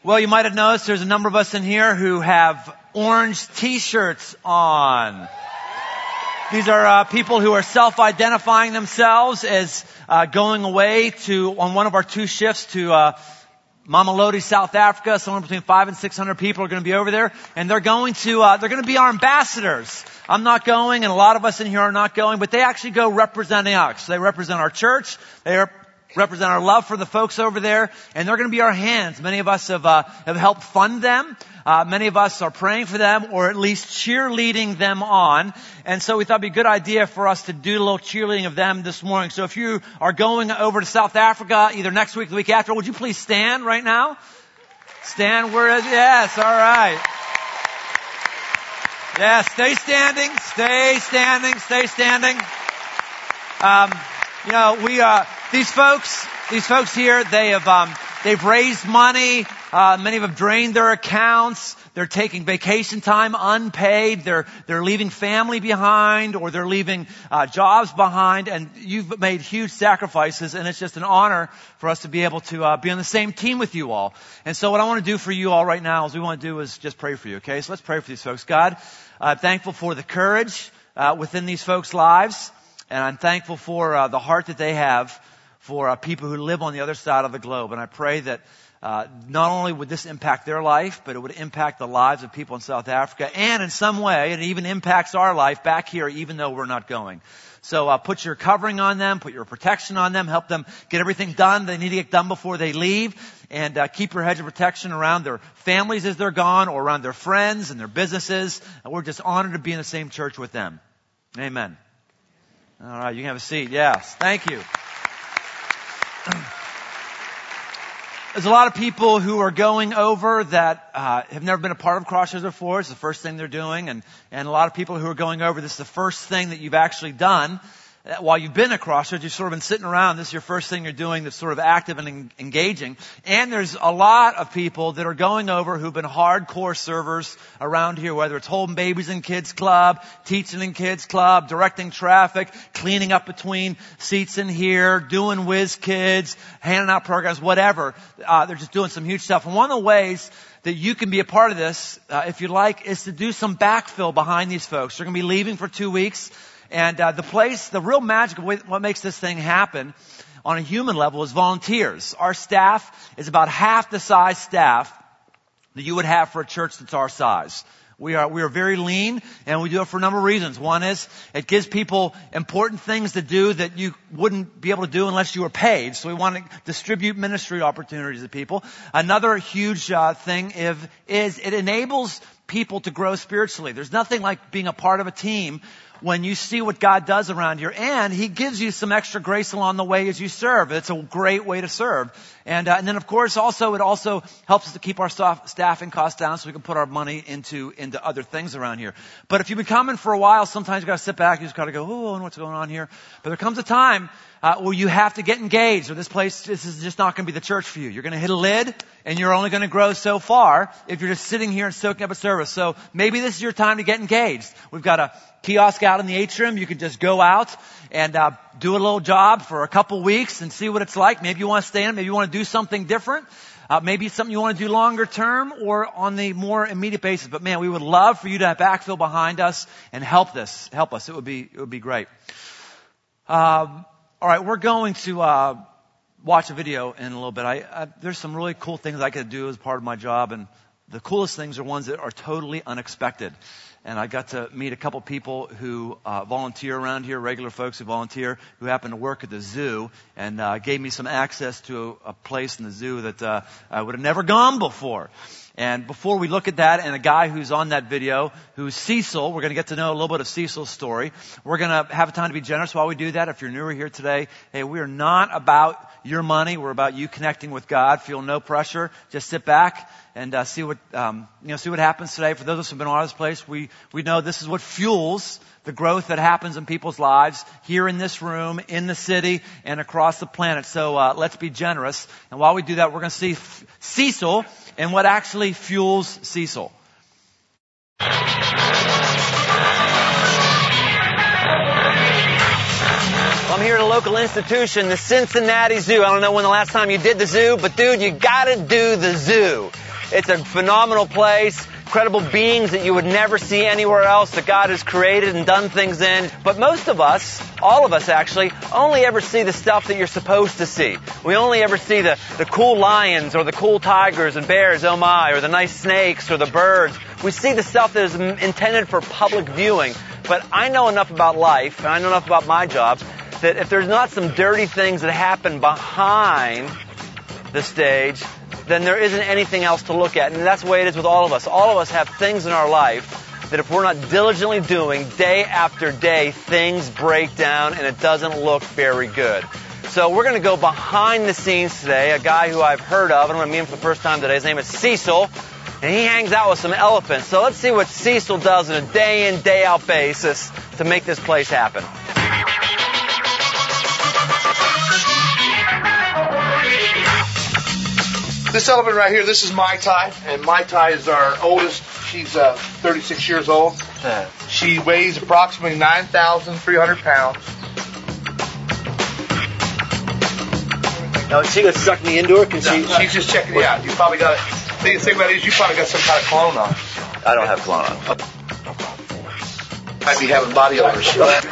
Well, you might have noticed there's a number of us in here who have orange t-shirts on. These are people who are self-identifying themselves as going away on one of our 2 shifts to Mamelodi, South Africa. Somewhere between 500 and 600 people are going to be over there, and they're going to be our ambassadors. I'm not going, and a lot of us in here are not going, but they actually go representing us. They represent our church. They represent our love for the folks over there, and they're going to be our hands. Many of us have helped fund them. Many of us are praying for them, or at least cheerleading them on. And so we thought it'd be a good idea for us to do a little cheerleading of them this morning. So if you are going over to South Africa, either next week or the week after, would you please stand right now? Stand where is, yes, all right. Yes, stay standing, stay standing, stay standing. These folks here, they've raised money. Many have drained their accounts. They're taking vacation time unpaid. They're leaving family behind, or they're leaving jobs behind. And you've made huge sacrifices, and it's just an honor for us to be able to be on the same team with you all. And so what I want to do for you all right now is just pray for you. Okay, so let's pray for these folks. God, I'm thankful for the courage within these folks' lives, and I'm thankful for the heart that they have for people who live on the other side of the globe. And I pray that not only would this impact their life, but it would impact the lives of people in South Africa. And in some way, it even impacts our life back here, even though we're not going. So put your covering on them, put your protection on them, help them get everything done they need to get done before they leave. And keep your hedge of protection around their families as they're gone, or around their friends and their businesses. And we're just honored to be in the same church with them. Amen. All right, you can have a seat. Yes, thank you. There's a lot of people who are going over that have never been a part of Crossroads before. It's the first thing they're doing. And a lot of people who are going over, this is the first thing that you've actually done. While you've been at Crossroads, you've sort of been sitting around. This is your first thing you're doing that's sort of active and engaging. And there's a lot of people that are going over who've been hardcore servers around here, whether it's holding babies in kids club, teaching in kids club, directing traffic, cleaning up between seats in here, doing whiz kids, handing out programs, whatever. They're just doing some huge stuff. And one of the ways that you can be a part of this, if you like, is to do some backfill behind these folks. They're going to be leaving for 2 weeks. And the real magic of what makes this thing happen on a human level is volunteers. Our staff is about half the size staff that you would have for a church that's our size. We are very lean, and we do it for a number of reasons. One is it gives people important things to do that you wouldn't be able to do unless you were paid. So we want to distribute ministry opportunities to people. Another huge thing is it enables people to grow spiritually. There's nothing like being a part of a team when you see what God does around here, and He gives you some extra grace along the way as you serve. It's a great way to serve. And then of course it also helps us to keep our staffing costs down so we can put our money into other things around here. But if you've been coming for a while, sometimes you got to sit back, you just got to go, oh, I wonder what's going on here. But there comes a time where you have to get engaged, or this is just not going to be the church for you. You're going to hit a lid, and you're only going to grow so far if you're just sitting here and soaking up a service. So maybe this is your time to get engaged. We've got a kiosk out in the atrium. You can just go out and do a little job for a couple weeks and see what it's like. Maybe you want to stay in. Maybe you want to do something different. Maybe it's something you want to do longer term or on the more immediate basis. But man, we would love for you to backfill behind us and help us. It would be great. All right, we're going to watch a video in a little bit. There's some really cool things I could do as part of my job, and the coolest things are ones that are totally unexpected. And I got to meet a couple people who volunteer around here, regular folks who volunteer, who happen to work at the zoo, and gave me some access to a place in the zoo that I would have never gone before. And before we look at that, and a guy who's on that video, who's Cecil, we're going to get to know a little bit of Cecil's story. We're going to have a time to be generous while we do that. If you're newer here today, hey, we are not about your money. We're about you connecting with God. Feel no pressure. Just sit back and see what happens today. For those of us who've been on this place, we know this is what fuels the growth that happens in people's lives here in this room, in the city, and across the planet. So let's be generous. And while we do that, we're going to see Cecil and what actually fuels Cecil. I'm here at a local institution, the Cincinnati Zoo. I don't know when the last time you did the zoo, but dude, you gotta do the zoo. It's a phenomenal place, incredible beings that you would never see anywhere else that God has created and done things in. But most of us, all of us actually, only ever see the stuff that you're supposed to see. We only ever see the cool lions or the cool tigers and bears, oh my, or the nice snakes or the birds. We see the stuff that is intended for public viewing. But I know enough about life, and I know enough about my job, that if there's not some dirty things that happen behind the stage, then there isn't anything else to look at. And that's the way it is with all of us. All of us have things in our life that if we're not diligently doing, day after day, things break down and it doesn't look very good. So we're going to go behind the scenes today. A guy who I've heard of, and I'm going to meet him for the first time today. His name is Cecil, and he hangs out with some elephants. So let's see what Cecil does on a day-in, day-out basis to make this place happen. This elephant right here, this is Mai Tai, and Mai Tai is our oldest. She's 36 years old. She weighs approximately 9,300 pounds. Now, is she going to suck me into her? She's just checking you out. You probably got, the thing about it is you probably got some kind of clone on. I don't have clone on. Might be having body odors.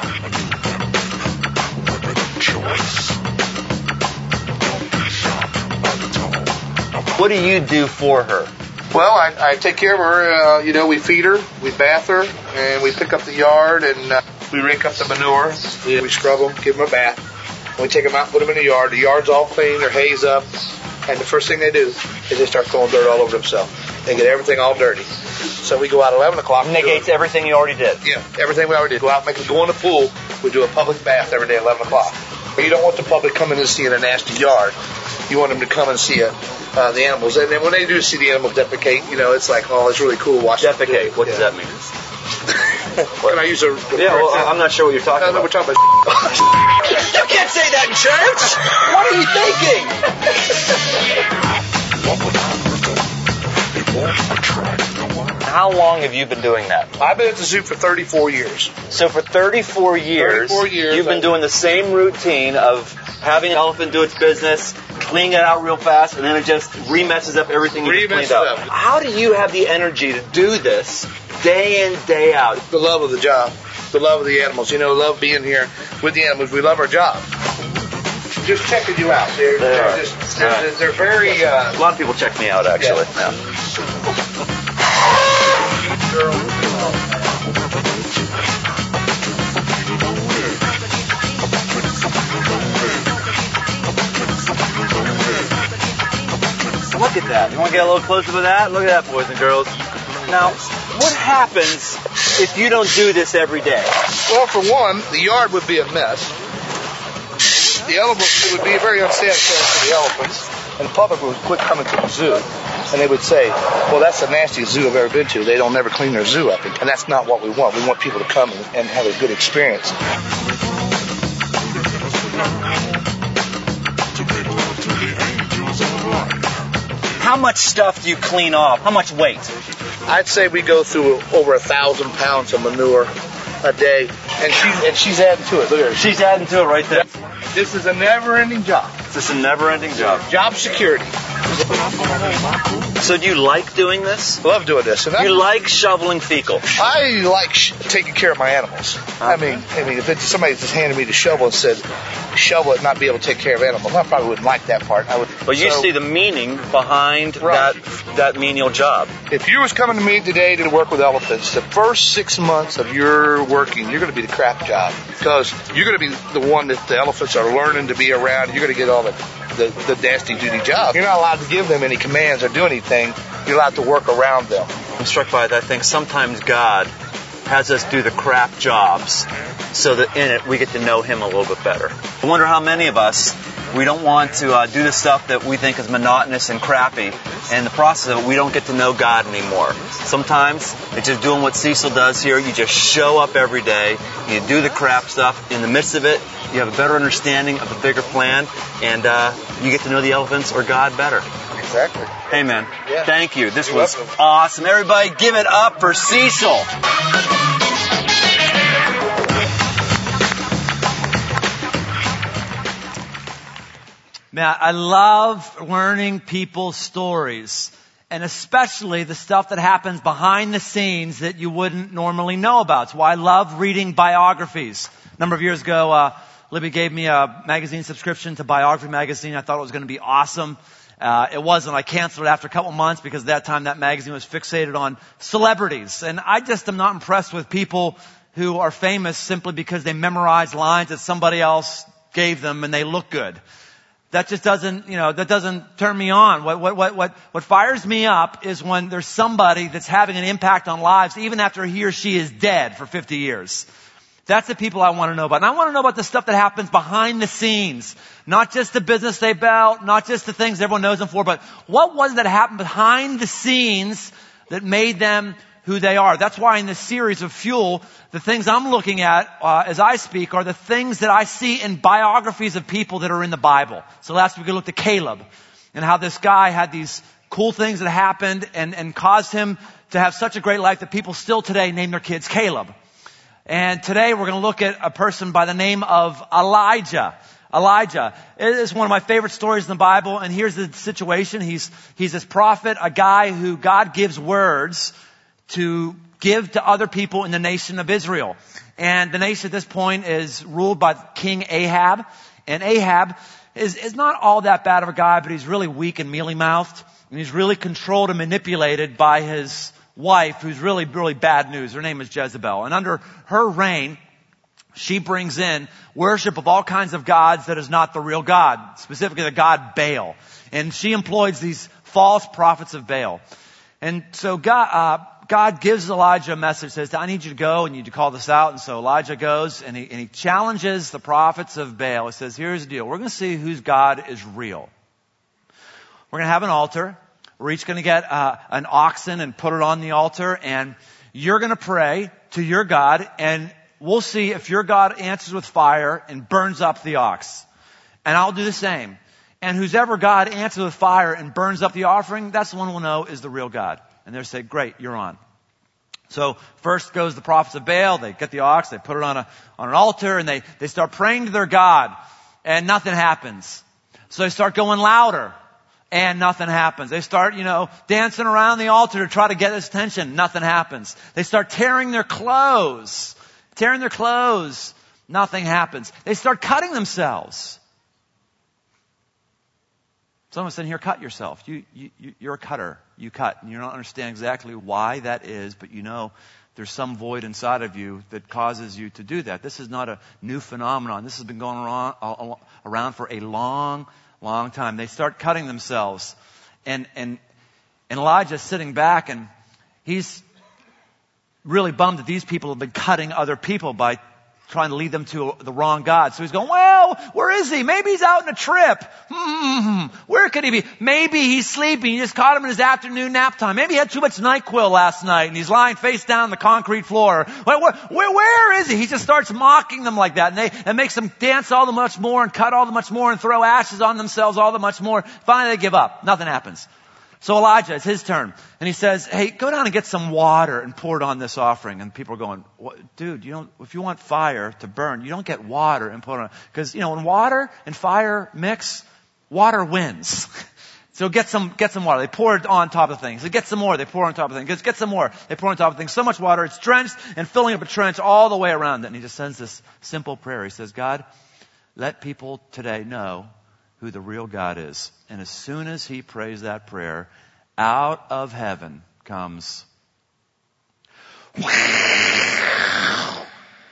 What do you do for her? Well, I take care of her. We feed her, we bath her, and we pick up the yard, and we rake up the manure. We scrub them, give them a bath. We take them out and put them in the yard. The yard's all clean, their hay's up, and the first thing they do is they start throwing dirt all over themselves. They get everything all dirty. So we go out at 11 o'clock. Negates everything you already did. Yeah, everything we already did. Go out, go in the pool. We do a public bath every day at 11 o'clock. But you don't want the public coming and seeing a nasty yard. You want them to come and see the animals. And then when they do see the animals defecate, it's like, oh, it's really cool watching them. Defecate, what does that mean? Can I use a... Yeah, well, I'm not sure what you're talking about. No, we're talking about... You can't say that in church! What are you thinking? How long have you been doing that? I've been at the zoo for 34 years. So for 34 years, you've been doing the same routine of having an elephant do its business, cleaning it out real fast, and then it just remesses up everything you cleaned up. How do you have the energy to do this day in, day out? The love of the job, the love of the animals. Love being here with the animals. We love our job. Just checking you out. They're very... A lot of people check me out, actually. Yeah. Look at that. You want to get a little closer to that? Look at that, boys and girls. Now, what happens if you don't do this every day? Well, for one, the yard would be a mess. The elephants, it would be very unsanitary for the elephants, and the public would quit coming to the zoo. And they would say, well, that's the nastiest zoo I've ever been to. They don't never clean their zoo up. And that's not what we want. We want people to come and have a good experience. How much stuff do you clean off? How much weight? I'd say we go through over 1,000 pounds of manure a day. And she's adding to it. Look at her. She's adding to it right there. This is a never-ending job. This is a never-ending job. Job security. So do you like doing this? Love doing this. And you like shoveling fecal? I like taking care of my animals. I mean, if somebody just handed me the shovel and said, shovel it, not be able to take care of animals, I probably wouldn't like that part. But you see the meaning behind that menial job. If you was coming to me today to work with elephants, the first 6 months of your working, you're going to be the crap job. Because you're going to be the one that the elephants are learning to be around. You're going to get all the nasty duty job. You're not allowed to give them any commands or do anything. You're allowed to work around them. I'm struck by that thing. Sometimes God has us do the crap jobs so that in it we get to know Him a little bit better. I wonder how many of us, we don't want to do the stuff that we think is monotonous and crappy, and in the process of it, we don't get to know God anymore. Sometimes it's just doing what Cecil does here. You just show up every day, you do the crap stuff. In the midst of it, you have a better understanding of the bigger plan, and you get to know the elephants or God better. Exactly. Hey, man. Yeah. Thank you. This was awesome. Everybody give it up for Cecil. Man, I love learning people's stories. and especially the stuff that happens behind the scenes that you wouldn't normally know about. It's why I love reading biographies. A number of years ago, Libby gave me a magazine subscription to Biography Magazine. I thought it was going to be awesome. It wasn't. I canceled it after a couple months because at that time that magazine was fixated on celebrities. And I just am not impressed with people who are famous simply because they memorize lines that somebody else gave them and they look good. That just doesn't, that doesn't turn me on. What fires me up is when there's somebody that's having an impact on lives even after he or she is dead for 50 years. That's the people I want to know about. And I want to know about the stuff that happens behind the scenes. Not just the business they built, not just the things everyone knows them for, but what was it that happened behind the scenes that made them who they are. That's why in this series of Fuel, the things I'm looking at as I speak are the things that I see in biographies of people that are in the Bible. So last week we looked at Caleb and how this guy had these cool things that happened and caused him to have such a great life that people still today name their kids Caleb. And today we're going to look at a person by the name of Elijah. Elijah. It is one of my favorite stories in the Bible, and here's the situation. He's this prophet, a guy who God gives words to give to other people in the nation of Israel. And the nation at this point is ruled by King Ahab. And Ahab is not all that bad of a guy, but he's really weak and mealy-mouthed. And he's really controlled and manipulated by his wife, who's really, really bad news. Her name is Jezebel. And under her reign, she brings in worship of all kinds of gods that is not the real God, specifically the god Baal. And she employs these false prophets of Baal. And so God gives Elijah a message, says, I need you to go and you need to call this out. And so Elijah goes and he challenges the prophets of Baal. He says, here's the deal. We're going to see whose God is real. We're going to have an altar. We're each going to get an oxen and put it on the altar. And you're going to pray to your God. And we'll see if your God answers with fire and burns up the ox. And I'll do the same. And whoever God answers with fire and burns up the offering, that's the one we'll know is the real God. And they'll say, great, you're on. So first goes the prophets of Baal. They get the ox, they put it on an altar, and they start praying to their God. And nothing happens. So they start going louder. And nothing happens. They start, dancing around the altar to try to get his attention. Nothing happens. They start tearing their clothes. Nothing happens. They start cutting themselves. Someone said, here, cut yourself. You're a cutter. You cut. And you don't understand exactly why that is, but there's some void inside of you that causes you to do that. This is not a new phenomenon. This has been going around for a long time. They start cutting themselves. And Elijah's sitting back and he's really bummed that these people have been cutting other people by trying to lead them to the wrong God. So he's going, well, where is he? Maybe he's out on a trip. Where could he be? Maybe he's sleeping. You just caught him in his afternoon nap time. Maybe he had too much NyQuil last night and he's lying face down on the concrete floor. Where is he? He just starts mocking them like that. And it makes them dance all the much more and cut all the much more and throw ashes on themselves all the much more. Finally they give up. Nothing happens. So Elijah, it's his turn. And he says, hey, go down and get some water and pour it on this offering. And people are going, dude, if you want fire to burn, you don't get water and put it on. Because, when water and fire mix, water wins. So get some water. They pour it on top of things. They get some more. They pour on top of things. Get some more. They pour on top of things. So much water. It's drenched and filling up a trench all the way around it. And he just sends this simple prayer. He says, God, let people today know who the real God is. And as soon as he prays that prayer, out of heaven comes I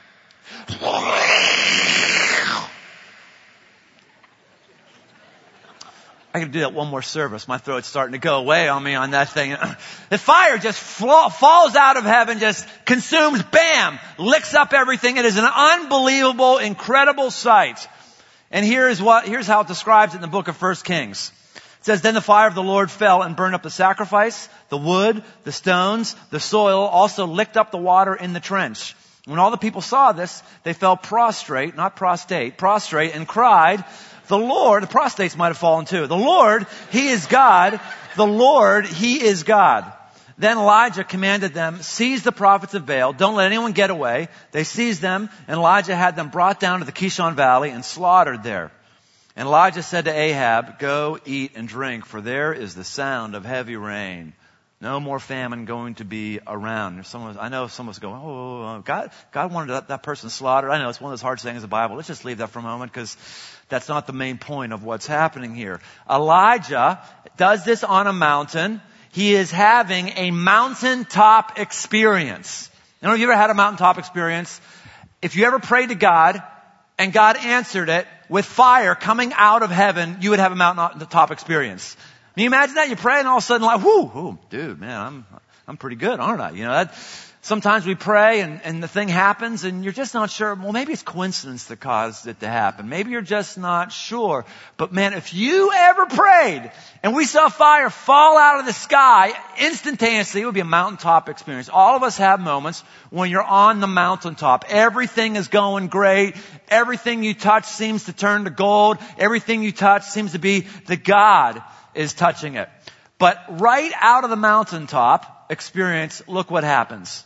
could do that one more service. My throat's starting to go away on me on that thing. The fire just falls out of heaven, just consumes, bam, licks up everything. It is an unbelievable, incredible sight. And here's how it describes it in the book of 1 Kings. It says, then the fire of the Lord fell and burned up the sacrifice, the wood, the stones, the soil, also licked up the water in the trench. When all the people saw this, they fell prostrate, not prostate, prostrate, and cried, the Lord, the prostates might have fallen too. The Lord, He is God. The Lord, He is God. Then Elijah commanded them, seize the prophets of Baal. Don't let anyone get away. They seized them, and Elijah had them brought down to the Kishon Valley and slaughtered there. And Elijah said to Ahab, go eat and drink, for there is the sound of heavy rain. No more famine going to be around. I know someone's going, oh, God wanted that person slaughtered. I know it's one of those hard sayings in the Bible. Let's just leave that for a moment because that's not the main point of what's happening here. Elijah does this on a mountain. He is having a mountaintop experience. You know, have you ever had a mountaintop experience? If you ever prayed to God and God answered it with fire coming out of heaven, you would have a mountaintop experience. Can you imagine that? You pray and all of a sudden like, whoo, dude, man, I'm pretty good, aren't I? You know, sometimes we pray and the thing happens and you're just not sure. Well, maybe it's coincidence that caused it to happen. Maybe you're just not sure. But man, if you ever prayed and we saw fire fall out of the sky instantaneously, it would be a mountaintop experience. All of us have moments when you're on the mountaintop. Everything is going great. Everything you touch seems to turn to gold. Everything you touch seems to be the God is touching it. But right out of the mountaintop experience, look what happens.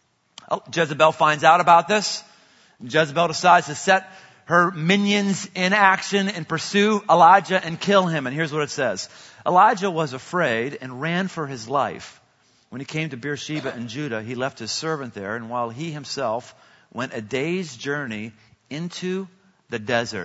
Jezebel finds out about this. Jezebel decides to set her minions in action and pursue Elijah and kill him. And here's what it says. Elijah was afraid and ran for his life. When he came to Beersheba in Judah, he left his servant there, and while he himself went a day's journey into the desert.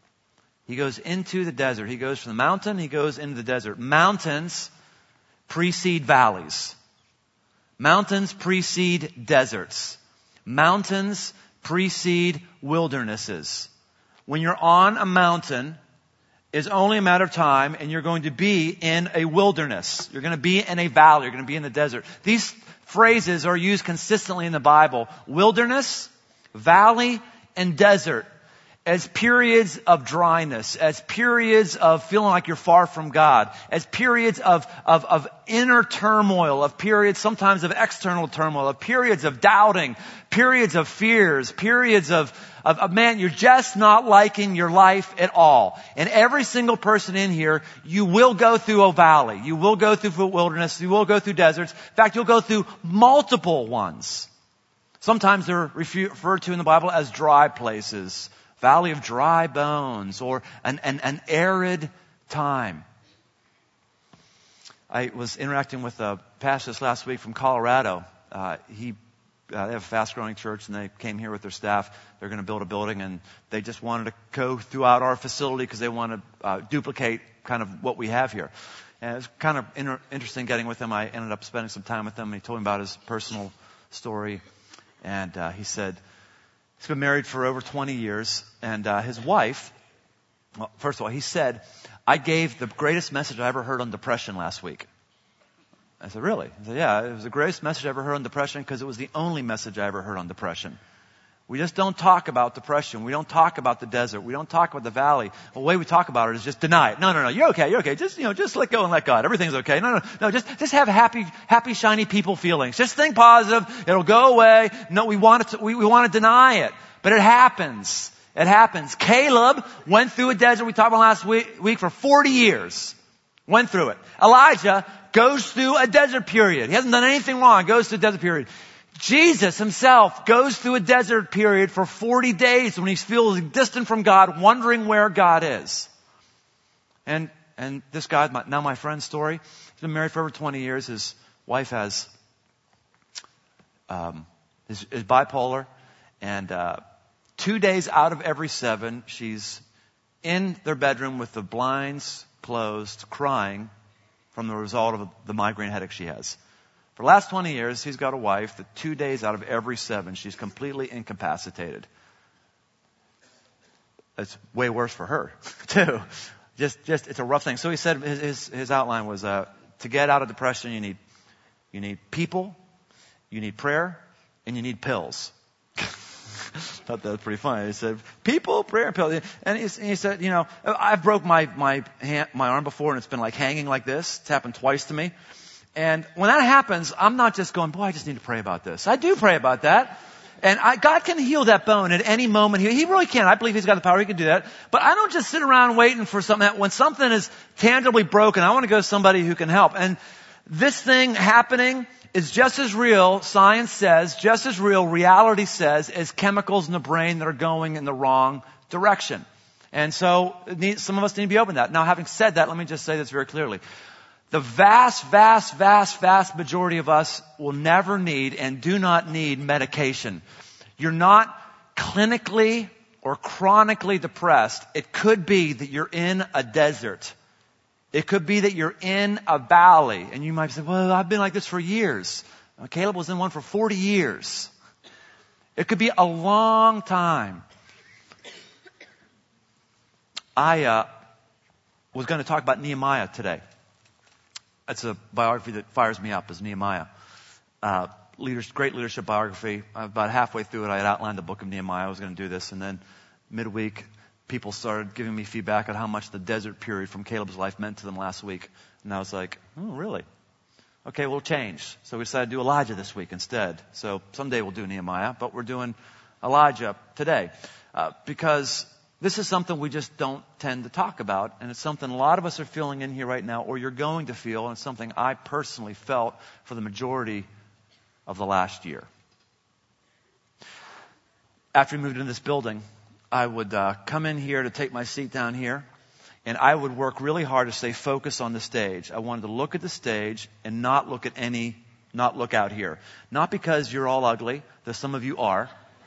He goes into the desert. He goes from the mountain, he goes into the desert. Mountains precede valleys. Mountains precede deserts. Mountains precede wildernesses. When you're on a mountain, it's only a matter of time and you're going to be in a wilderness. You're going to be in a valley. You're going to be in the desert. These phrases are used consistently in the Bible. Wilderness, valley, and desert. As periods of dryness, as periods of feeling like you're far from God, as periods of inner turmoil, of periods sometimes of external turmoil, of periods of doubting, periods of fears, periods of man, you're just not liking your life at all. And every single person in here, you will go through a valley. You will go through wilderness. You will go through deserts. In fact, you'll go through multiple ones. Sometimes they're referred to in the Bible as dry places. Valley of dry bones, or an arid time. I was interacting with a pastor this last week from Colorado. They have a fast-growing church, and they came here with their staff. They're going to build a building, and they just wanted to go throughout our facility because they want to duplicate kind of what we have here. And it was kind of interesting getting with him. I ended up spending some time with him. He told me about his personal story, and he said, he's been married for over 20 years, and his wife, well, first of all, he said, I gave the greatest message I ever heard on depression last week. I said, really? He said, yeah, it was the greatest message I ever heard on depression because it was the only message I ever heard on depression. We just don't talk about depression. We don't talk about the desert. We don't talk about the valley. The way we talk about it is just deny it. No, you're okay. Just let go and let God. Everything's okay. No, just have happy, shiny people feelings. Just think positive. It'll go away. No, we want to deny it. But it happens. It happens. Caleb went through a desert we talked about last week for 40 years. Went through it. Elijah goes through a desert period. He hasn't done anything wrong. Goes through a desert period. Jesus himself goes through a desert period for 40 days when he feels distant from God, wondering where God is. And this guy, now my friend's story, he's been married for over 20 years. His wife is bipolar, and 2 days out of every 7, she's in their bedroom with the blinds closed, crying from the result of the migraine headache she has. For the last 20 years, he's got a wife that 2 days out of every 7, she's completely incapacitated. It's way worse for her, too. Just it's a rough thing. So he said his outline was to get out of depression, you need people, you need prayer, and you need pills. Thought that was pretty funny. He said, people, prayer, and pills. And he said, I've broke my arm before, and it's been like hanging like this. It's happened twice to me. And when that happens, I'm not just going, boy, I just need to pray about this. I do pray about that. And God can heal that bone at any moment. He really can. I believe he's got the power. He can do that. But I don't just sit around waiting for something. When something is tangibly broken, I want to go to somebody who can help. And this thing happening is just as real, science says, just as real, reality says, as chemicals in the brain that are going in the wrong direction. And so some of us need to be open to that. Now, having said that, let me just say this very clearly. The vast majority of us will never need and do not need medication. You're not clinically or chronically depressed. It could be that you're in a desert. It could be that you're in a valley. And you might say, well, I've been like this for years. Caleb was in one for 40 years. It could be a long time. I was going to talk about Nehemiah today. That's a biography that fires me up, is Nehemiah. Great leadership biography. About halfway through it, I had outlined the book of Nehemiah. I was going to do this, and then midweek, people started giving me feedback on how much the desert period from Caleb's life meant to them last week. And I was like, oh, really? Okay, we'll change. So we decided to do Elijah this week instead. So someday we'll do Nehemiah, but we're doing Elijah today. Because this is something we just don't tend to talk about, and it's something a lot of us are feeling in here right now, or you're going to feel, and it's something I personally felt for the majority of the last year. After we moved into this building, I would come in here to take my seat down here, and I would work really hard to stay focused on the stage. I wanted to look at the stage and not look out here. Not because you're all ugly, though some of you are.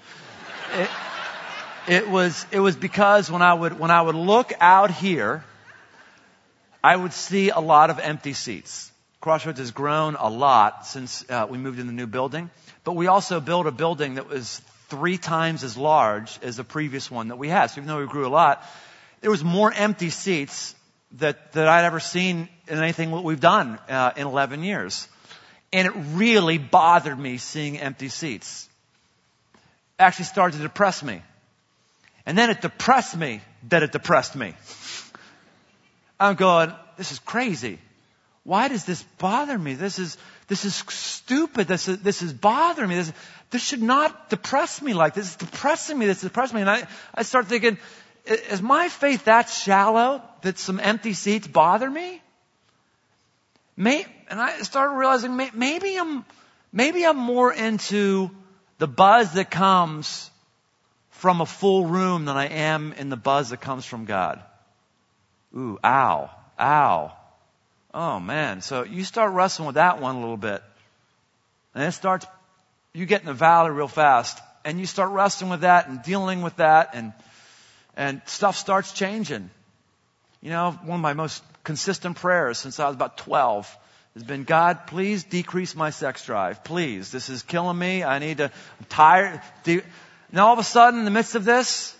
It was because when I would look out here, I would see a lot of empty seats. Crossroads has grown a lot since we moved in the new building, but we also built a building that was 3 times as large as the previous one that we had. So even though we grew a lot, there was more empty seats that I'd ever seen in anything that we've done in 11 years. And it really bothered me seeing empty seats. It actually started to depress me. And then it depressed me that it depressed me. I'm going, this is crazy. Why does this bother me? This is stupid. This is bothering me. This should not depress me like this. It's depressing me. This is depressing me. And I start thinking, is my faith that shallow that some empty seats bother me? And I started realizing maybe I'm more into the buzz that comes from a full room than I am in the buzz that comes from God. Ooh, ow. Oh man. So you start wrestling with that one a little bit. And you get in the valley real fast. And you start wrestling with that and dealing with that and stuff starts changing. You know, one of my most consistent prayers since I was about 12 has been, God, please decrease my sex drive. Please. This is killing me. I'm tired. And all of a sudden, in the midst of this,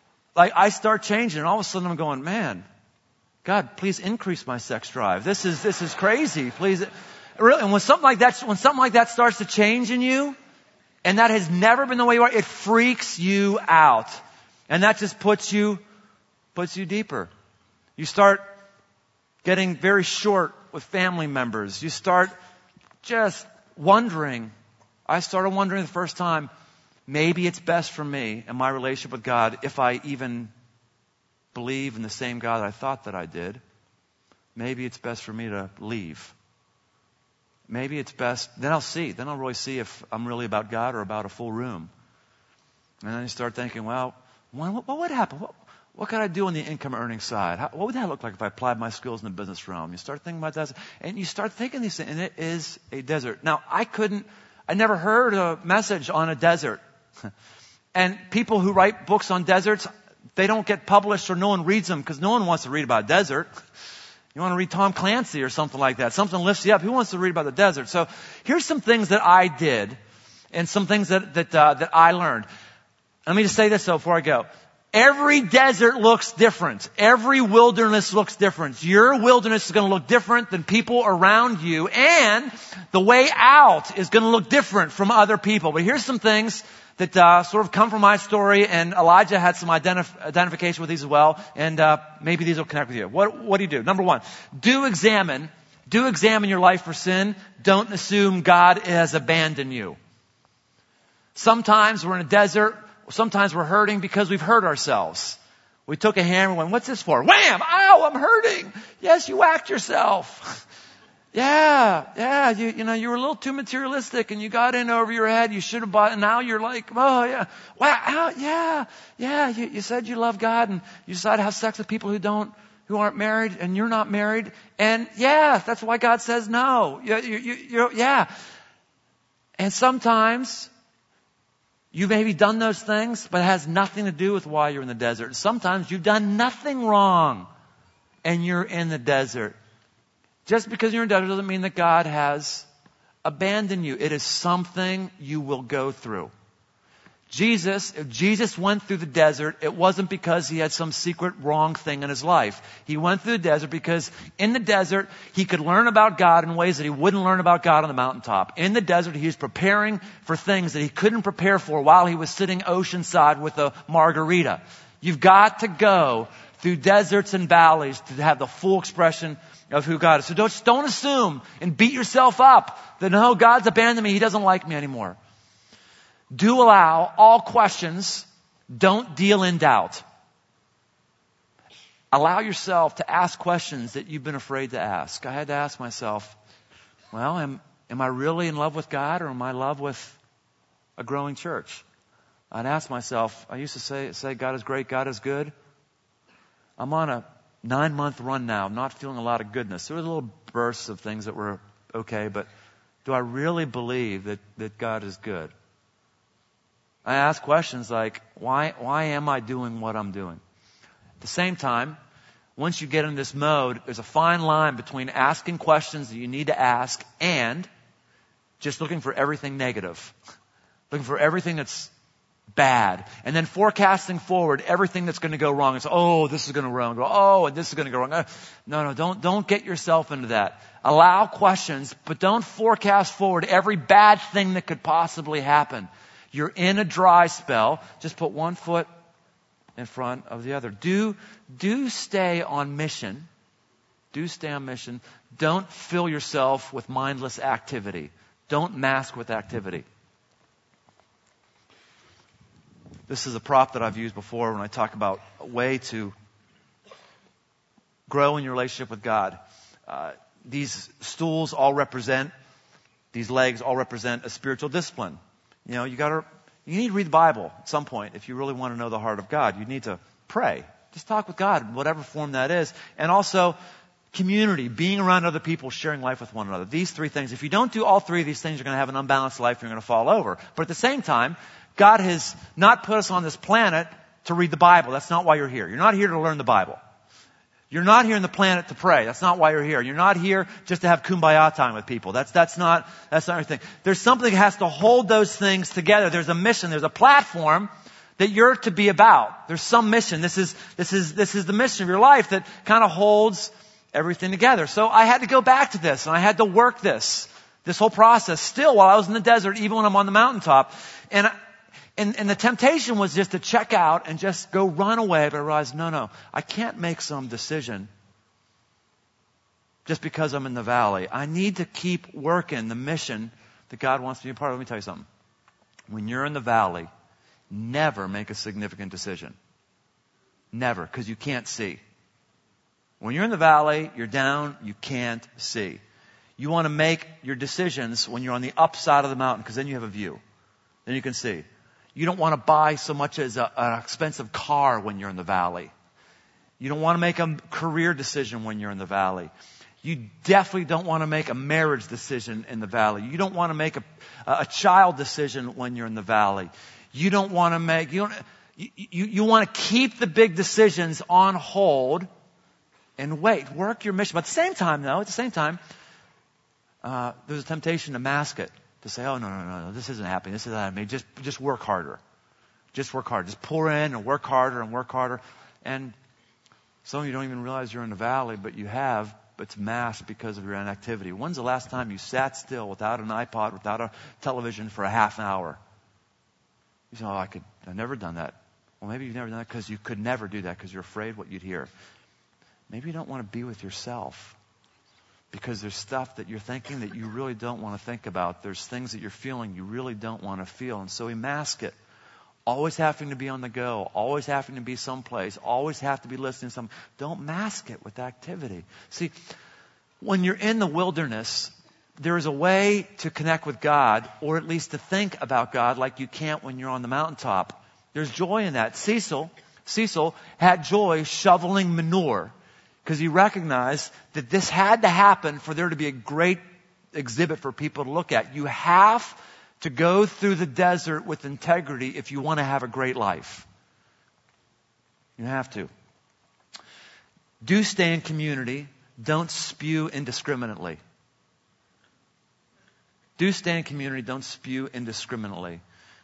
I start changing. And all of a sudden I'm going, man, God, please increase my sex drive. This is crazy. Please. Really. And when something like that starts to change in you, and that has never been the way you are, it freaks you out. And that just puts you deeper. You start getting very short with family members. You start just wondering. I started wondering the first time, maybe it's best for me and my relationship with God if I even believe in the same God I thought that I did. Maybe it's best for me to leave. Maybe it's best, then I'll really see if I'm really about God or about a full room. And then you start thinking, well, what would happen? What could I do on the income earning side? What would that look like if I applied my skills in the business realm? You start thinking about that, and you start thinking these things, and it is a desert. Now, I never heard a message on a desert. And people who write books on deserts, they don't get published or no one reads them because no one wants to read about a desert. You want to read Tom Clancy or something like that. Something lifts you up. Who wants to read about the desert? So here's some things that I did and some things that I learned. Let me just say this though before I go. Every desert looks different. Every wilderness looks different. Your wilderness is going to look different than people around you, and the way out is going to look different from other people. But here's some things that sort of come from my story, and Elijah had some identification with these as well, and maybe these will connect with you. What do you do? Number one, do examine your life for sin. Don't assume God has abandoned you. Sometimes we're in a desert. Sometimes we're hurting because we've hurt ourselves. We took a hammer and went, what's this for? Wham! Ow, I'm hurting. Yes, you whacked yourself. you were a little too materialistic and you got in over your head. You should have bought, and now you're like, oh yeah, wow, yeah. You said you love God and you decided to have sex with people who aren't married, and you're not married. And yeah, that's why God says no. Yeah. And sometimes you've maybe done those things, but it has nothing to do with why you're in the desert. And sometimes you've done nothing wrong and you're in the desert. Just because you're in the desert doesn't mean that God has abandoned you. It is something you will go through. If Jesus went through the desert, it wasn't because he had some secret wrong thing in his life. He went through the desert because in the desert, he could learn about God in ways that he wouldn't learn about God on the mountaintop. In the desert, he was preparing for things that he couldn't prepare for while he was sitting oceanside with a margarita. You've got to go through deserts and valleys to have the full expression of who God is. So don't assume and beat yourself up that, no, God's abandoned me. He doesn't like me anymore. Do allow all questions. Don't deal in doubt. Allow yourself to ask questions that you've been afraid to ask. I had to ask myself, well, am I really in love with God, or am I in love with a growing church? I'd ask myself, I used to say God is great, God is good. I'm on a 9-month run now. I'm not feeling a lot of goodness. There were little bursts of things that were okay, but do I really believe that God is good? I ask questions like, why am I doing what I'm doing? At the same time, once you get in this mode, there's a fine line between asking questions that you need to ask and just looking for everything negative. Looking for everything that's bad. And then forecasting forward everything that's going to go wrong. It's, this is going to go wrong. And this is going to go wrong. No, don't get yourself into that. Allow questions, but don't forecast forward every bad thing that could possibly happen. You're in a dry spell. Just put one foot in front of the other. Do stay on mission. Do stay on mission. Don't fill yourself with mindless activity. Don't mask with activity. This is a prop that I've used before when I talk about a way to grow in your relationship with God. These stools all represent, these legs all represent a spiritual discipline. You need to read the Bible at some point if you really want to know the heart of God. You need to pray. Just talk with God in whatever form that is. And also community, being around other people, sharing life with one another. These three things. If you don't do all three of these things, you're going to have an unbalanced life and you're going to fall over. But at the same time, God has not put us on this planet to read the Bible. That's not why you're here. You're not here to learn the Bible. You're not here on the planet to pray. That's not why you're here. You're not here just to have kumbaya time with people. That's not everything. There's something that has to hold those things together. There's a mission. There's a platform that you're to be about. There's some mission. This is the mission of your life that kind of holds everything together. So I had to go back to this and I had to work this whole process still while I was in the desert, even when I'm on the mountaintop. And the temptation was just to check out and just go run away. But I realized, no, I can't make some decision just because I'm in the valley. I need to keep working the mission that God wants me to be a part of. Let me tell you something. When you're in the valley, never make a significant decision. Never, because you can't see. When you're in the valley, you're down, you can't see. You want to make your decisions when you're on the upside of the mountain, because then you have a view. Then you can see. You don't want to buy so much as an expensive car when you're in the valley. You don't want to make a career decision when you're in the valley. You definitely don't want to make a marriage decision in the valley. You don't want to make a child decision when you're in the valley. You don't want to make, you want to keep the big decisions on hold and wait. Work your mission. But at the same time, there's a temptation to mask it. To say, no, this isn't happening. This isn't happening. Just work harder. Just work hard. Just pour in and work harder. And some of you don't even realize you're in the valley, but you have, but it's masked because of your inactivity. When's the last time you sat still without an iPod, without a television for a half an hour? You say, I've never done that. Well, maybe you've never done that because you could never do that because you're afraid what you'd hear. Maybe you don't want to be with yourself. Because there's stuff that you're thinking that you really don't want to think about. There's things that you're feeling you really don't want to feel. And so we mask it. Always having to be on the go. Always having to be someplace. Always have to be listening to something. Don't mask it with activity. See, when you're in the wilderness, there is a way to connect with God, or at least to think about God like you can't when you're on the mountaintop. There's joy in that. Cecil had joy shoveling manure because he recognized that this had to happen for there to be a great exhibit for people to look at. You have to go through the desert with integrity if you want to have a great life. You have to. Do stay in community. Don't spew indiscriminately. Do stay in community. Don't spew indiscriminately.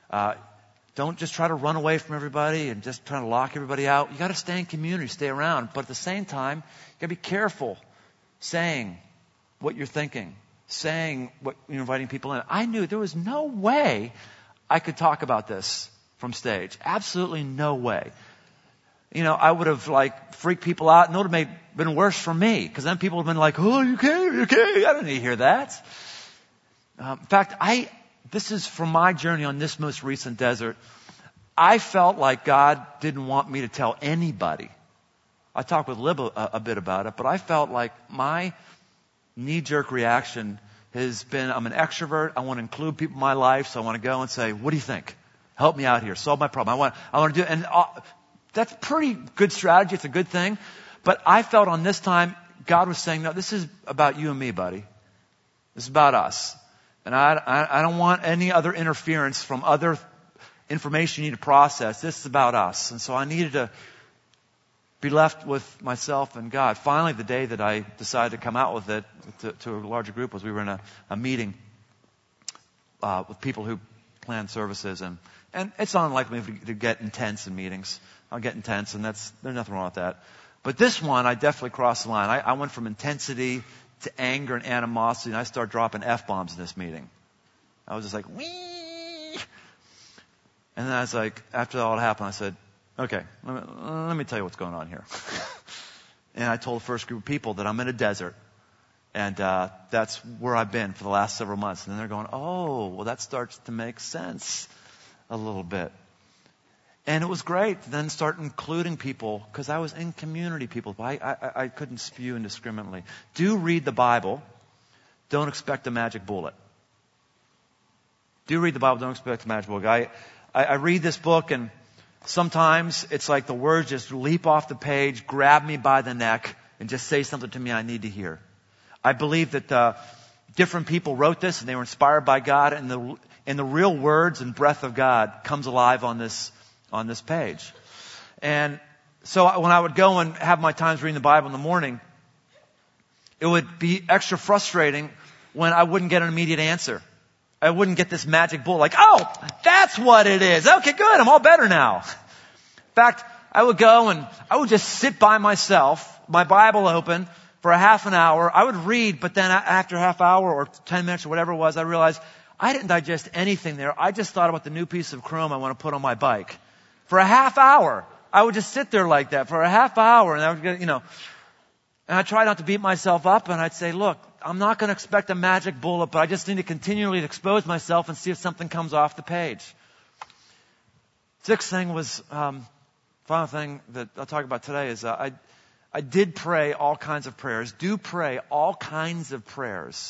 Don't just try to run away from everybody and just try to lock everybody out. You got to stay in community, stay around. But at the same time, you got to be careful saying what you're thinking, saying what you're inviting people in. I knew there was no way I could talk about this from stage. Absolutely no way. I would have freaked people out, and it would have been worse for me, because then people would have been like, "Oh, you can't. I don't need to hear that." In fact, this is from my journey on this most recent desert. I felt like God didn't want me to tell anybody. I talked with Lib a bit about it, but I felt like my knee-jerk reaction has been, I'm an extrovert. I want to include people in my life, so I want to go and say, "What do you think? Help me out here. Solve my problem." I want to do it. And that's pretty good strategy. It's a good thing. But I felt on this time, God was saying, "No, this is about you and me, buddy. This is about us. And I don't want any other interference from other information you need to process. This is about us." And so I needed to be left with myself and God. Finally, the day that I decided to come out with it to a larger group was we were in a meeting with people who plan services. And it's unlikely to get intense in meetings. I'll get intense, and there's nothing wrong with that. But this one, I definitely crossed the line. I went from intensity to anger and animosity, and I started dropping F-bombs in this meeting. I was just like, wee! And then I was like, after all happened, I said, "Okay, let me tell you what's going on here." And I told the first group of people that I'm in a desert, and that's where I've been for the last several months. And then they're going, "Oh, well, that starts to make sense a little bit." And it was great to then start including people, because I was in community people. I couldn't spew indiscriminately. Do read the Bible. Don't expect a magic bullet. Do read the Bible. Don't expect a magic bullet. I read this book, and sometimes it's like the words just leap off the page, grab me by the neck, and just say something to me I need to hear. I believe that different people wrote this, and they were inspired by God, and the real words and breath of God comes alive on this page. And so when I would go and have my times reading the Bible in the morning, it would be extra frustrating when I wouldn't get an immediate answer. I wouldn't get this magic bullet like, "Oh, that's what it is. Okay, good. I'm all better now." In fact, I would go and I would just sit by myself, my Bible open, for a half an hour. I would read, but then after a half hour or 10 minutes or whatever it was, I realized I didn't digest anything there. I just thought about the new piece of chrome I want to put on my bike. For a half hour, I would just sit there like that for a half hour, and I would get, and I try not to beat myself up, and I'd say, "Look, I'm not going to expect a magic bullet, but I just need to continually expose myself and see if something comes off the page." Sixth thing was, final thing that I'll talk about today is I did pray all kinds of prayers. Do pray all kinds of prayers.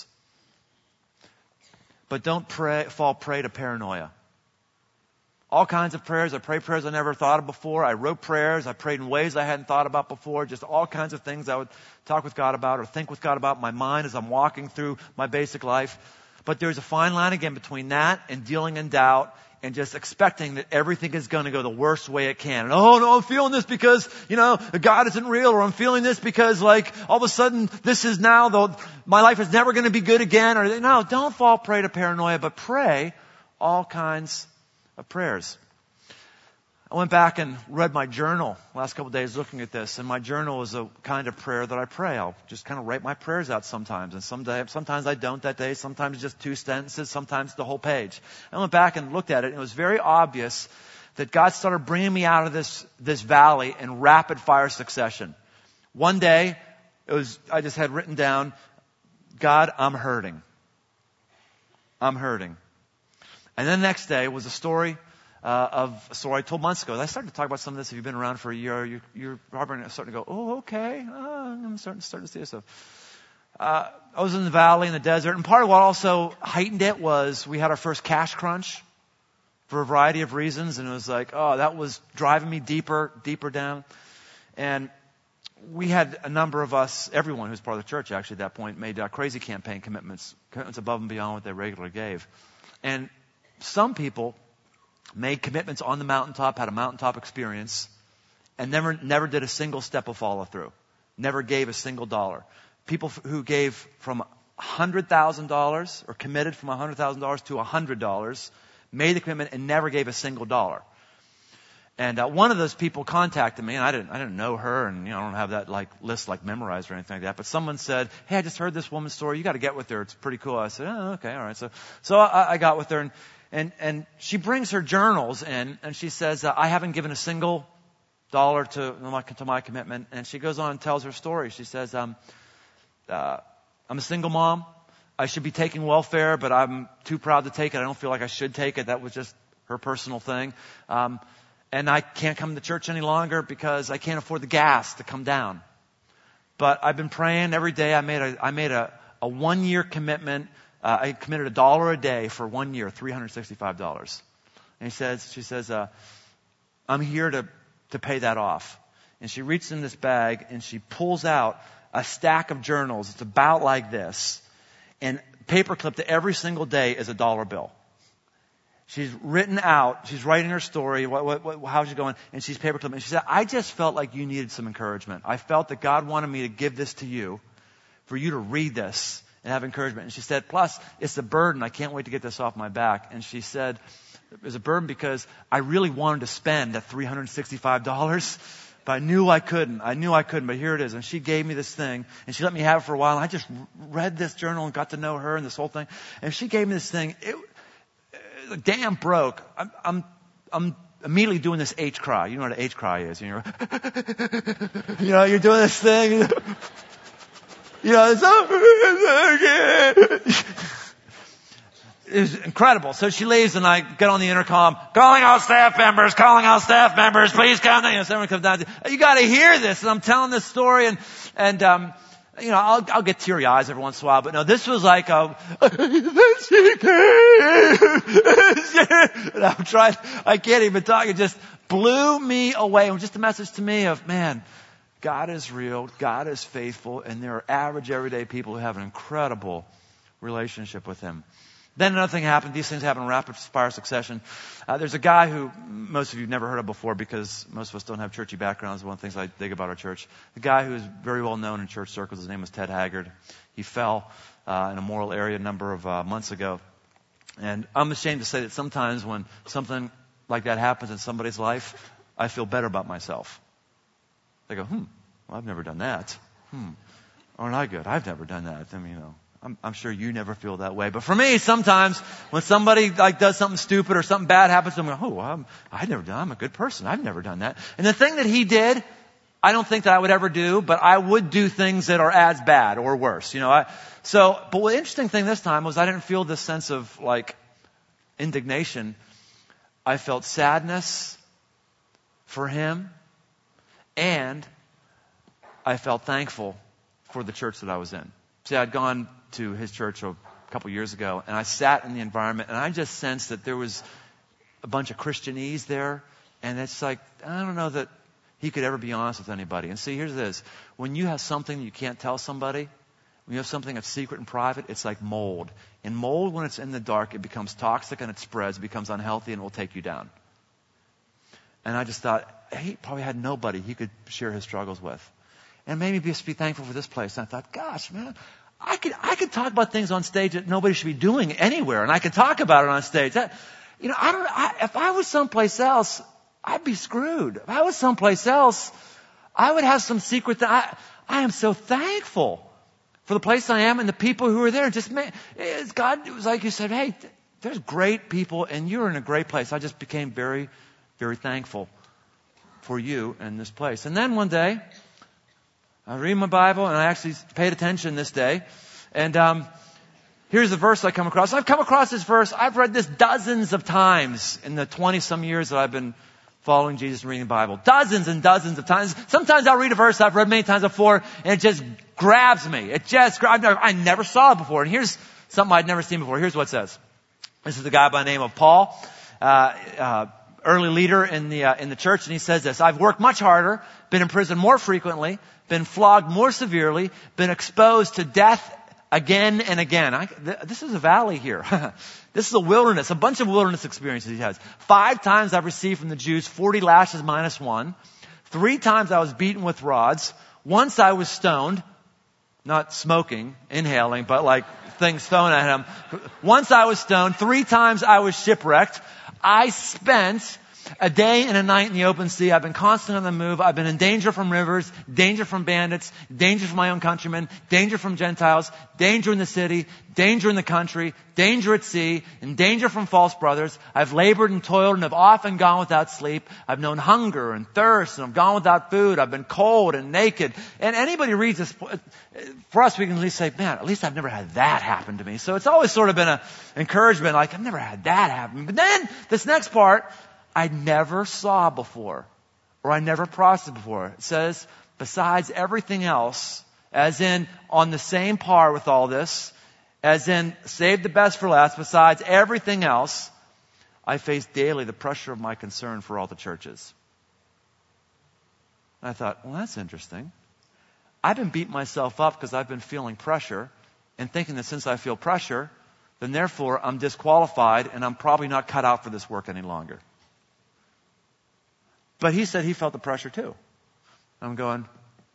But don't fall prey to paranoia. All kinds of prayers. I prayed prayers I never thought of before. I wrote prayers. I prayed in ways I hadn't thought about before. Just all kinds of things I would talk with God about or think with God about in my mind as I'm walking through my basic life. But there's a fine line again between that and dealing in doubt and just expecting that everything is going to go the worst way it can. And, "Oh, no, I'm feeling this because, God isn't real," or "I'm feeling this because, all of a sudden, this is now, my life is never going to be good again." Or, no, don't fall prey to paranoia, but pray all kinds of prayers. I went back and read my journal last couple of days looking at this, and my journal is a kind of prayer that I pray. I'll just kind of write my prayers out sometimes, and sometimes I don't that day, sometimes just 2 sentences, sometimes the whole page. I went back and looked at it, and it was very obvious that God started bringing me out of this valley in rapid fire succession. One day, I just had written down, "God, I'm hurting. I'm hurting." And then the next day was a story of a story I told months ago. I started to talk about some of this. If you've been around for a year, you're probably starting to go, "Oh, okay. I'm starting to see this stuff." I was in the valley, in the desert, and part of what also heightened it was we had our first cash crunch for a variety of reasons, and it was like, oh, that was driving me deeper down. And we had a number of us, everyone who was part of the church actually at that point, made crazy campaign commitments above and beyond what they regularly gave. And some people made commitments on the mountaintop, had a mountaintop experience, and never did a single step of follow through. Never gave a single dollar. People who gave from $100,000 or committed from $100,000 to $100, made the commitment and never gave a single dollar. And one of those people contacted me, and I didn't know her, and I don't have that list memorized or anything like that. But someone said, "Hey, I just heard this woman's story. You got to get with her. It's pretty cool." I said, "Oh, okay, all right." So I got with her, and she brings her journals in, and she says, "I haven't given a single dollar to my commitment." And she goes on and tells her story. She says, "I'm a single mom. I should be taking welfare, but I'm too proud to take it. I don't feel like I should take it." That was just her personal thing. And I can't come to church any longer because I can't afford the gas to come down. But I've been praying every day. I made a 1-year commitment. I committed $1 a day for 1 year, $365. And she says, "I'm here to pay that off." And she reaches in this bag and she pulls out a stack of journals. It's about like this. And paperclip to every single day is a $1 bill. She's written out, she's writing her story, how she's going, and she's paperclipping. And she said, "I just felt like you needed some encouragement. I felt that God wanted me to give this to you, for you to read this and have encouragement." And she said, "Plus, it's a burden. I can't wait to get this off my back." And she said, "It was a burden because I really wanted to spend that $365, but I knew I couldn't. But here it is." And she gave me this thing, and she let me have it for a while. And I just read this journal and got to know her and this whole thing. And she gave me this thing. It damn broke. I'm immediately doing this H cry. You know what an H cry is. You're doing this thing. It was incredible. So she leaves, and I get on the intercom, calling all staff members, please come down. Someone comes down. "You got to hear this." And I'm telling this story, and I'll get teary eyes every once in a while, but no, this was like and I can't even talk. It just blew me away. It was just a message to me of, man, God is real, God is faithful, and there are average, everyday people who have an incredible relationship with Him. Then another thing happened. These things happen in rapid fire succession. There's a guy who most of you have never heard of before because most of us don't have churchy backgrounds. One of the things I dig about our church. The guy who is very well known in church circles, his name was Ted Haggard. He fell in a moral area a number of months ago. And I'm ashamed to say that sometimes when something like that happens in somebody's life, I feel better about myself. They go, well, I've never done that. Aren't I good? I've never done that. I mean, I'm sure you never feel that way. But for me, sometimes when somebody does something stupid or something bad happens to them, I've never done that. I'm a good person. I've never done that. And the thing that he did, I don't think that I would ever do, but I would do things that are as bad or worse. But the interesting thing this time was I didn't feel this sense of indignation. I felt sadness for him, and I felt thankful for the church that I was in. See, I'd gone to his church a couple years ago, and I sat in the environment, and I just sensed that there was a bunch of Christianese there, and it's like, I don't know that he could ever be honest with anybody. And see, here's this. When you have something you can't tell somebody, when you have something that's secret and private, it's like mold. And mold, when it's in the dark, it becomes toxic and it spreads, it becomes unhealthy, and it will take you down. And I just thought, he probably had nobody he could share his struggles with. And maybe just be thankful for this place. And I thought, gosh, man, I could talk about things on stage that nobody should be doing anywhere, and I could talk about it on stage. If I was someplace else, I'd be screwed. If I was someplace else, I would have some secret that I am so thankful for the place I am and the people who are there. God, it was like you said, hey, there's great people, and you're in a great place. I just became very, very thankful for you and this place. And then one day, I read my Bible, and I actually paid attention this day. And here's the verse I come across. I've come across this verse. I've read this dozens of times in the 20-some years that I've been following Jesus and reading the Bible. Dozens and dozens of times. Sometimes I'll read a verse I've read many times before, and it just grabs me. I never saw it before. And here's something I'd never seen before. Here's what it says. This is a guy by the name of Paul, early leader in the church, and he says this: I've worked much harder, been in prison more frequently, been flogged more severely, been exposed to death again and again. This is a valley here. This is a wilderness, a bunch of wilderness experiences he has. 5 times I've received from the Jews 40 lashes minus 1. 3 times I was beaten with rods. Once I was stoned, not smoking, inhaling, but like things thrown at him. Once I was stoned. 3 times I was shipwrecked. I spent a day and a night in the open sea. I've been constantly on the move. I've been in danger from rivers, danger from bandits, danger from my own countrymen, danger from Gentiles, danger in the city, danger in the country, danger at sea, and danger from false brothers. I've labored and toiled and have often gone without sleep. I've known hunger and thirst, and I've gone without food. I've been cold and naked. And anybody reads this, for us, we can at least say, man, at least I've never had that happen to me. So it's always sort of been an encouragement, like, I've never had that happen. But then, this next part, I never saw before, or I never processed before. It says, besides everything else, as in on the same par with all this, as in save the best for last, besides everything else, I face daily the pressure of my concern for all the churches. And I thought, well, that's interesting. I've been beating myself up because I've been feeling pressure and thinking that since I feel pressure, then therefore I'm disqualified and I'm probably not cut out for this work any longer. But he said he felt the pressure too. I'm going,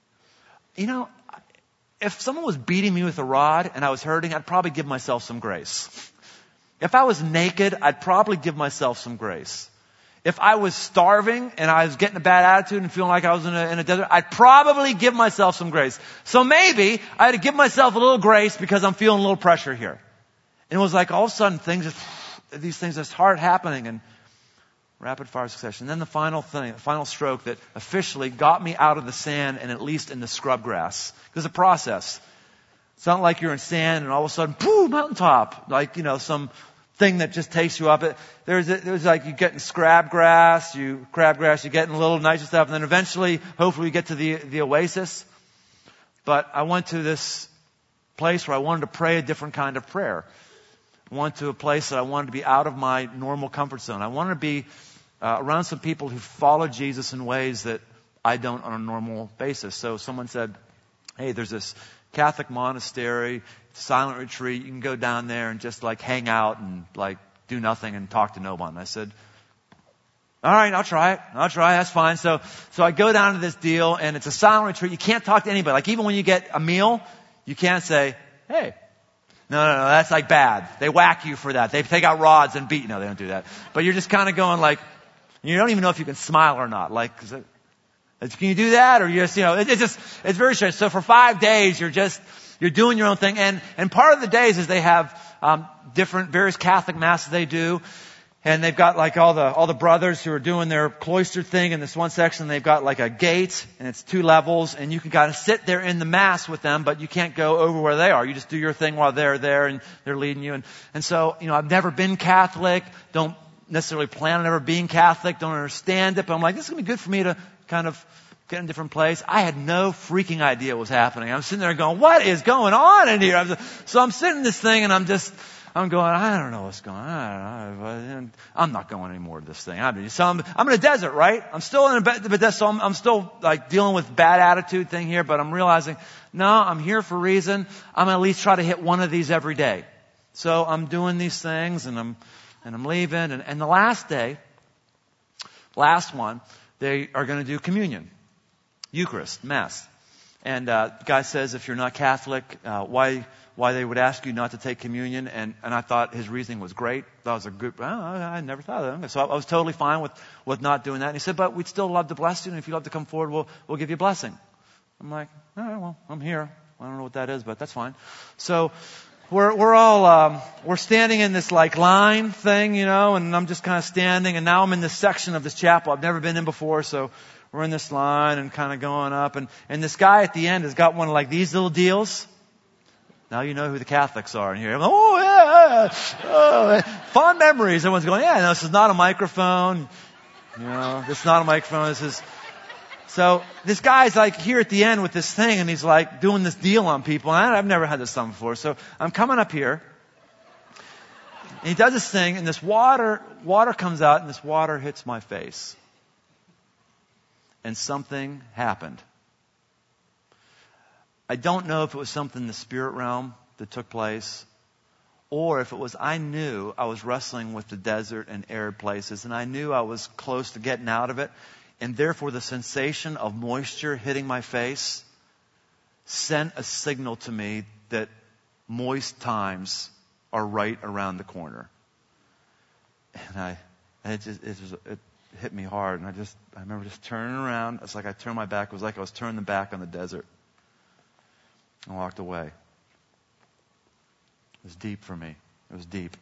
if someone was beating me with a rod and I was hurting, I'd probably give myself some grace. If I was naked, I'd probably give myself some grace. If I was starving and I was getting a bad attitude and feeling like I was in a desert, I'd probably give myself some grace. So maybe I had to give myself a little grace because I'm feeling a little pressure here. And it was like all of a sudden these things just start happening and rapid fire succession. And then the final stroke that officially got me out of the sand and at least in the scrub grass. There's a process. It's not like you're in sand and all of a sudden, boom, mountaintop. Like, some thing that just takes you up. There's like you get in crabgrass, you get in a little nicer stuff, and then eventually, hopefully, you get to the oasis. But I went to this place where I wanted to pray a different kind of prayer. I went to a place that I wanted to be out of my normal comfort zone. I wanted to be around some people who follow Jesus in ways that I don't on a normal basis. So someone said, hey, there's this Catholic monastery, silent retreat. You can go down there and just like hang out and like do nothing and talk to no one. I said, all right, I'll try it. That's fine. So I go down to this deal and it's a silent retreat. You can't talk to anybody. Like even when you get a meal, you can't say, hey. No, that's like bad. They whack you for that. They take out rods and beat you. No, they don't do that. But you're just kind of going like, you don't even know if you can smile or not. Like, can you do that? Or you just, it's very strange. So for 5 days, you're doing your own thing. And part of the days is they have, various Catholic masses they do. And they've got like all the brothers who are doing their cloistered thing in this one section. They've got like a gate and it's 2 levels and you can kind of sit there in the mass with them, but you can't go over where they are. You just do your thing while they're there and they're leading you. And so, I've never been Catholic, don't necessarily plan on ever being Catholic, don't understand it, but I'm like, this is going to be good for me to kind of get in a different place. I had no freaking idea what was happening. I'm sitting there going, what is going on in here? So I'm sitting in this thing and I'm going, I don't know what's going on. I'm not going anymore to this thing. So I'm in a desert, right? I'm still in a desert, so I'm still like dealing with bad attitude thing here, but I'm realizing, no, I'm here for a reason. I'm going to at least try to hit one of these every day. So I'm doing these things and I'm leaving. And the last one, they are going to do communion, Eucharist, Mass. And the guy says, if you're not Catholic, why they would ask you not to take communion. And I thought his reasoning was great. That was a good, I never thought of that. So I was totally fine with not doing that. And he said, but we'd still love to bless you. And if you'd love to come forward, we'll give you a blessing. I'm like, all right, well, I'm here. I don't know what that is, but that's fine. So we're all, we're standing in this like line thing, and I'm just kind of standing. And now I'm in this section of this chapel I've never been in before. So we're in this line and kind of going up. And this guy at the end has got one of like these little deals. Now you know who the Catholics are in here. Oh, yeah. Oh, fond memories. Everyone's going, yeah, no, this is not a microphone. This is not a microphone. This is... So this guy's like here at the end with this thing, and he's like doing this deal on people. And I've never had this done before. So I'm coming up here, and he does this thing, and this water comes out, and this water hits my face. And something happened. I don't know if it was something in the spirit realm that took place, or if it was, I knew I was wrestling with the desert and arid places, and I knew I was close to getting out of it. And therefore, the sensation of moisture hitting my face sent a signal to me that moist times are right around the corner. And it hit me hard. And I remember just turning around. It's like I turned my back. It was like I was turning the back on the desert. I walked away. It was deep for me. It was deep.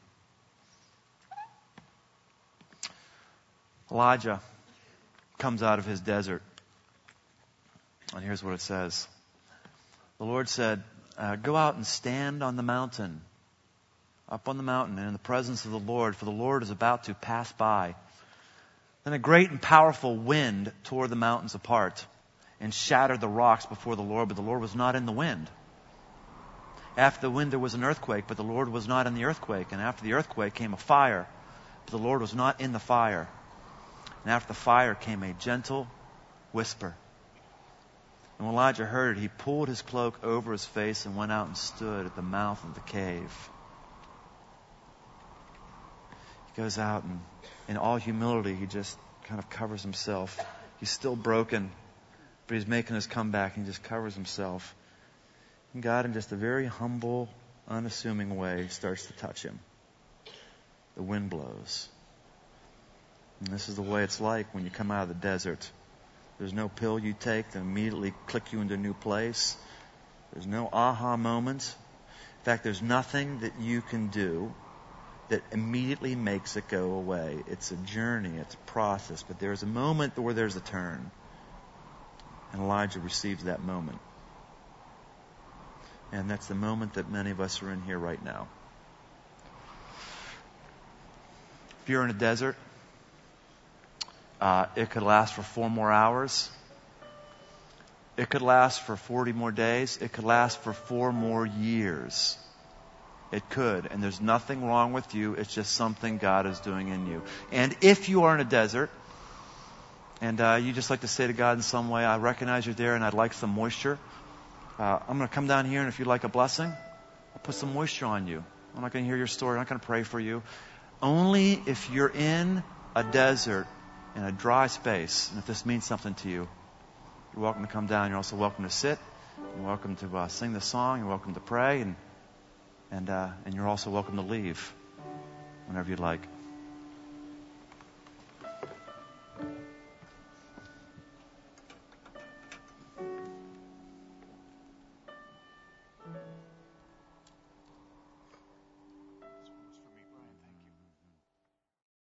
Elijah comes out of his desert. And here's what it says. The Lord said, go out and stand on the mountain, up on the mountain and in the presence of the Lord, for the Lord is about to pass by. Then a great and powerful wind tore the mountains apart and shattered the rocks before the Lord, but the Lord was not in the wind. After the wind there was an earthquake, but the Lord was not in the earthquake. And after the earthquake came a fire, but the Lord was not in the fire. And after the fire came a gentle whisper. And when Elijah heard it, he pulled his cloak over his face and went out and stood at the mouth of the cave. He goes out and in all humility, he just kind of covers himself. He's still broken, but he's making his comeback and he just covers himself. And God, in just a very humble, unassuming way, starts to touch him. The wind blows. And this is the way it's like when you come out of the desert. There's no pill you take that immediately click you into a new place. There's no aha moment. In fact, there's nothing that you can do that immediately makes it go away. It's a journey, it's a process, but there's a moment where there's a turn. And Elijah receives that moment. And that's the moment that many of us are in here right now. If you're in a desert, it could last for 4 more hours. It could last for 40 more days. It could last for 4 more years. It could. And there's nothing wrong with you. It's just something God is doing in you. And if you are in a desert, and you just like to say to God in some way, I recognize you're there and I'd like some moisture. I'm going to come down here, and if you'd like a blessing, I'll put some moisture on you. I'm not going to hear your story. I'm not going to pray for you. Only if you're in a desert, in a dry space, and if this means something to you, you're welcome to come down. You're also welcome to sit. You're welcome to sing the song. You're welcome to pray, and you're also welcome to leave whenever you'd like.